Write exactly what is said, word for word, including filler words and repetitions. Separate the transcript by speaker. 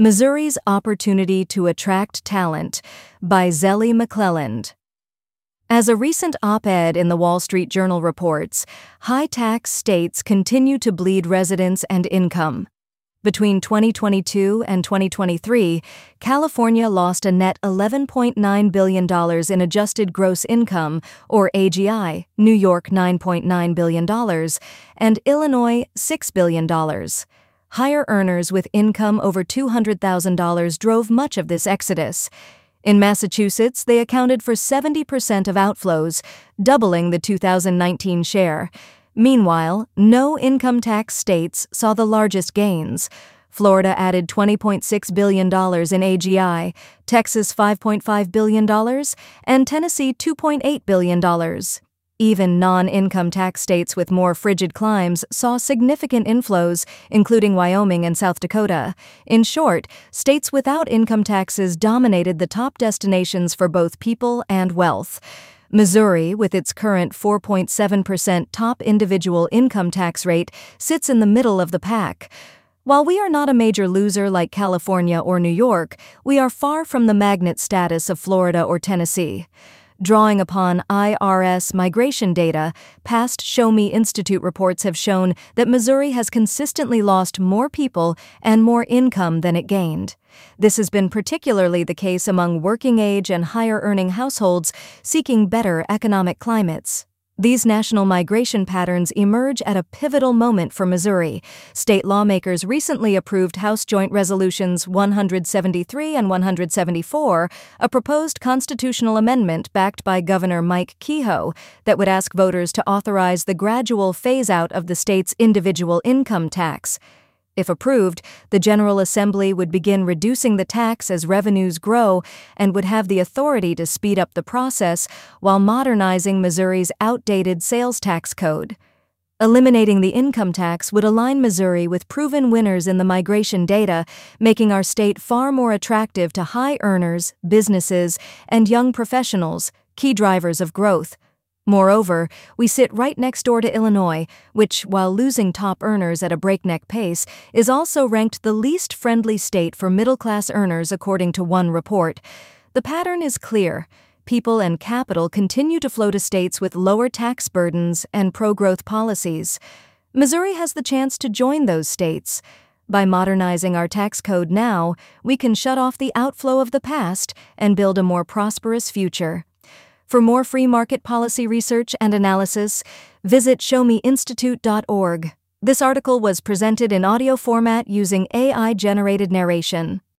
Speaker 1: Missouri's Opportunity to Attract Talent by Zelly McClelland. As a recent op-ed in the Wall Street Journal reports, high-tax states continue to bleed residents and income. Between twenty twenty-two and twenty twenty-three, California lost a net eleven point nine billion dollars in adjusted gross income, or A G I, New York nine point nine billion dollars, and Illinois six billion dollars. Higher earners with income over two hundred thousand dollars drove much of this exodus. In Massachusetts, they accounted for seventy percent of outflows, doubling the two thousand nineteen share. Meanwhile, no income tax states saw the largest gains. Florida added twenty point six billion dollars in A G I, Texas five point five billion dollars, and Tennessee two point eight billion dollars. Even non-income tax states with more frigid climes saw significant inflows, including Wyoming and South Dakota. In short, states without income taxes dominated the top destinations for both people and wealth. Missouri, with its current four point seven percent top individual income tax rate, sits in the middle of the pack. While we are not a major loser like California or New York, we are far from the magnet status of Florida or Tennessee. Drawing upon I R S migration data, past Show Me Institute reports have shown that Missouri has consistently lost more people and more income than it gained. This has been particularly the case among working-age and higher-earning households seeking better economic climates. These national migration patterns emerge at a pivotal moment for Missouri. State lawmakers recently approved House Joint Resolutions one seventy-three and one seventy-four, a proposed constitutional amendment backed by Governor Mike Kehoe that would ask voters to authorize the gradual phase-out of the state's individual income tax. If approved, the General Assembly would begin reducing the tax as revenues grow and would have the authority to speed up the process while modernizing Missouri's outdated sales tax code. Eliminating the income tax would align Missouri with proven winners in the migration data, making our state far more attractive to high earners, businesses, and young professionals, key drivers of growth. Moreover, we sit right next door to Illinois, which, while losing top earners at a breakneck pace, is also ranked the least friendly state for middle-class earners according to one report. The pattern is clear. People and capital continue to flow to states with lower tax burdens and pro-growth policies. Missouri has the chance to join those states. By modernizing our tax code now, we can shut off the outflow of the past and build a more prosperous future. For more free market policy research and analysis, visit show me institute dot org. This article was presented in audio format using A I-generated narration.